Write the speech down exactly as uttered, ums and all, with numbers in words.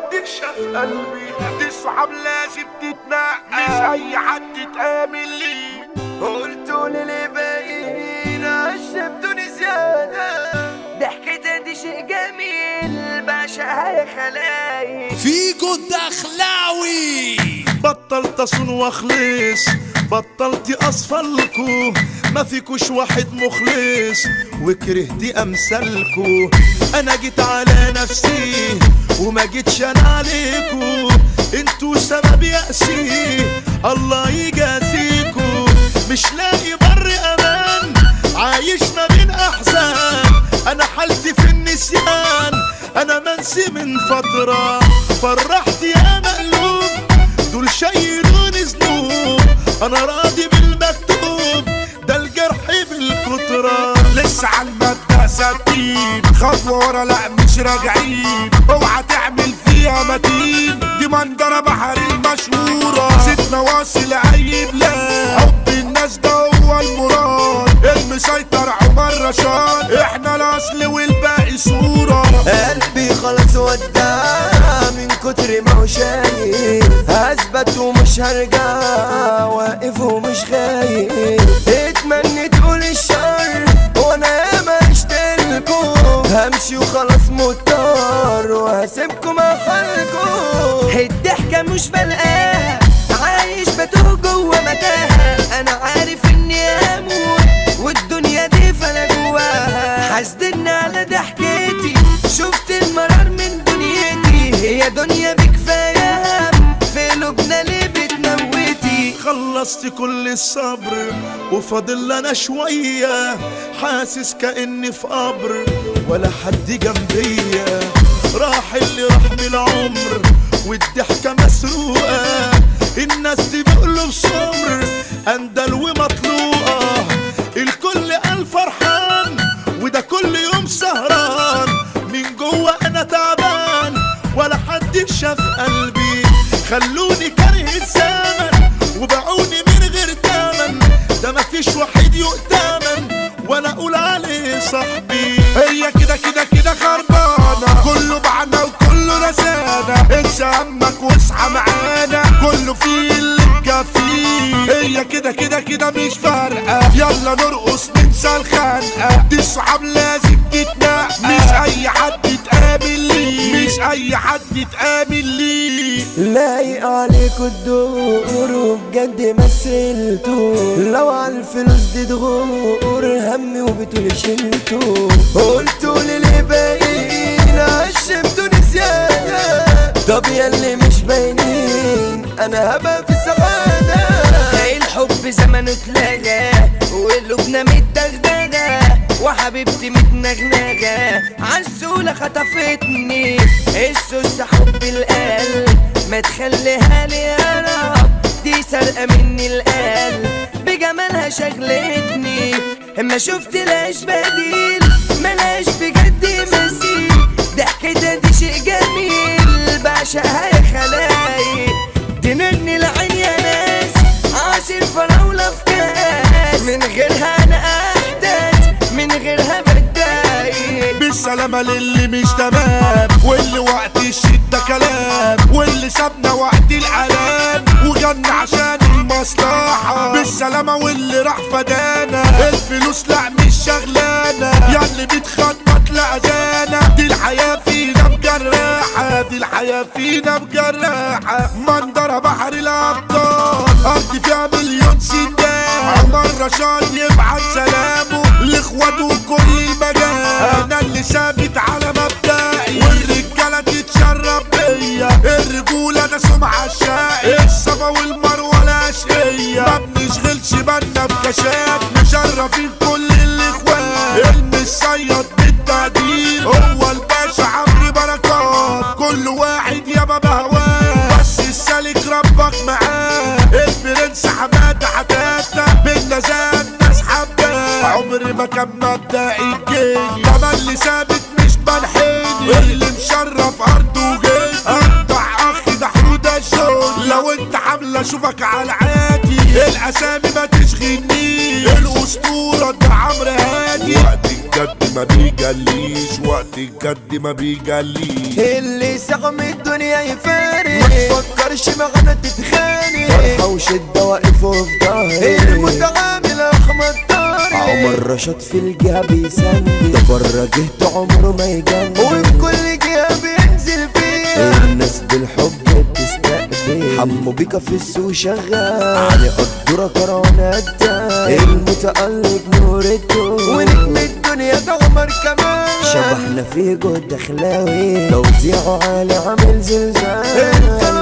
حدش شاف قلبي، دي الصحاب لازم تتنقى، مش اي حد تآمن ليه. قلتولي ليه باقيين عشبتوني زيادة، ضحكتها دي شيء جميل بعشقها يا خلايق. فيجو الدخلاوي بطلت اصون واخلص، بطلت اصفلكو، ما فيكوش واحد مخلص وكرهت امثالكو. انا جيت على نفسي وما جيتش انا عليكو، انتو سبب يأسي الله يجازيكو. مش لاقي بر امان، عايش ما بين احزان، انا حالتي في النسيان، انا منسي من فترة. فرحت يا مقلوب دول شايلوني ذنوب، انا راضي بالمكتوب ده الجرح بالكترة. لسه على المبدأ ثابتين، خطوة ورا لا مش راجعين، اوعى تعمل فيها متين، دي منظرة بحر المشهورة، ستنا واصل اي بلاد، حب الناس ده هو المراد، المسيطر عمر رشاد، احنا الاصل والباقي صورة. قلبي خلاص ودع من كتر ما هو شايف، هثبت ومش هرجع، واقف ومش خايف. اتمنى تقول الشر وانا ياما اشتلكوا، همشي وخلاص مضطر وهسيبكم اخلكوا. الضحكة مش بلقاها، عايش بتوه جوه متاهة، انا عارف اني هموت والدنيا دي فانا جواها. حاسدني على ضحكتي، شفت المرار من دنيتي، هي دنيا بكفاية هم في قلوبنا ليه بتموتي. خلصت كل الصبر وفاضل انا شوية، حاسس كأني في قبر ولا حد جنبيا. راح اللي راح بالعمر والضحكة مسروقة، الناس دي بقلوب سمر اندل ومطلوقة. الكل قال فرحان وده كل يوم سهران، من جوه انا تعبان ولا حد شاف قلبي. خلوني كاره الزمن وباعوني من غير تمن، ده مفيش واحد يؤتمن ولا اقول عليه صاحبي. هي كده كده كده خربانة، كله بعنا وكله نسانا، انسى همك واصحى معانا، كله فيه اللي مكفيه. هي كده كده كده مش فارقة، يلا نرقص ننسى الخنقة، دي الصحاب لازم تتنقى، مش اي حد تقابل ليه، مش اي حد تقابل ليه. لايق عليكوا الدور وبجد مثلتوا، لو عالفلوس دي تغور همي وبتقولي شلتوا. قلتولي ليه باقيين عشمتوني زيادة، طب ياللي مش باينين انا هبقى في السعادة. الحب زمنه اتلغى وقلوبنا متدغدغة، وحبيبتي متنغنغة عالسولة خطفتني. السوسة حب القلب ما تخليها لي يا رب، دي سرقة مني القلب بجمالها شغلتني، اما شفت لاش بديل ملاش بجد مثيل. ضحكتها دي شيء جميل بعشقها يا خلايق، تنني العين يا ناس عاشر فراولة في كاس، من غيرها انا احدث من غيرها بتضايق. بالسلامة للي مش تمام، واللي وقت الشدة كلام، واللي سابنا وقت الالام وغنى عشان المصلحة. بالسلامة واللي راح فدانا، الفلوس لا مش شغلانة، ياللي بتخطط لأذانا، دي الحياة فينا مجرحة، دي الحياة فينا مجرحة. منظرها بحر الأبطال، أرض فيها مليون سدان، عمر رشاد يبعت سلامه لإخواته كل المجال. أنا اللي ثابت على مبدئي والرجالة تتشرب بيا، الرجولة ده سمعة الشقي، الصفا والمروة الأشقية، ما بنشغلش بالنا بكشات، مشرفين كل الإخوات، المصيد بالتقدير هو الباشا عمرو بركات، كل واحد يابا بهواه بس السالك ربك معاه. البرنس حمادة حتاتا بالنزال ناس حباه، عمري ما كان مبدئي الجيني، ده اللي ثابت مش بنحيني، اللي مشرف أرضه وجيني، أقطع أخي ده حودة الشغل. لو انت حاملة اشوفك على عادي، الأسامي ما تشغلنيش، الأسطورة ده عمرو هادي، وقت الجد ما بيجليش، وقت الجد ما بيجليش. اللي سقم الدنيا يفارق، ما تفكرش معانا تتخانق، فرحة وشدة واقف في ظهري، المتعامل احمد طارق، عمر رشد في الجهة بيسند، ده بره جهته عمره ما يجند، وفي كل جهة بينزل فيها الناس بالحب بتستقبل، حمو بيكا في السوق شغال، علي قدورة كرانة المتألق نور الدور، ونجم الدنيا ده عمر كمان، شبحنا في جود دخلاوي، توزيعه عالي عامل زلزال.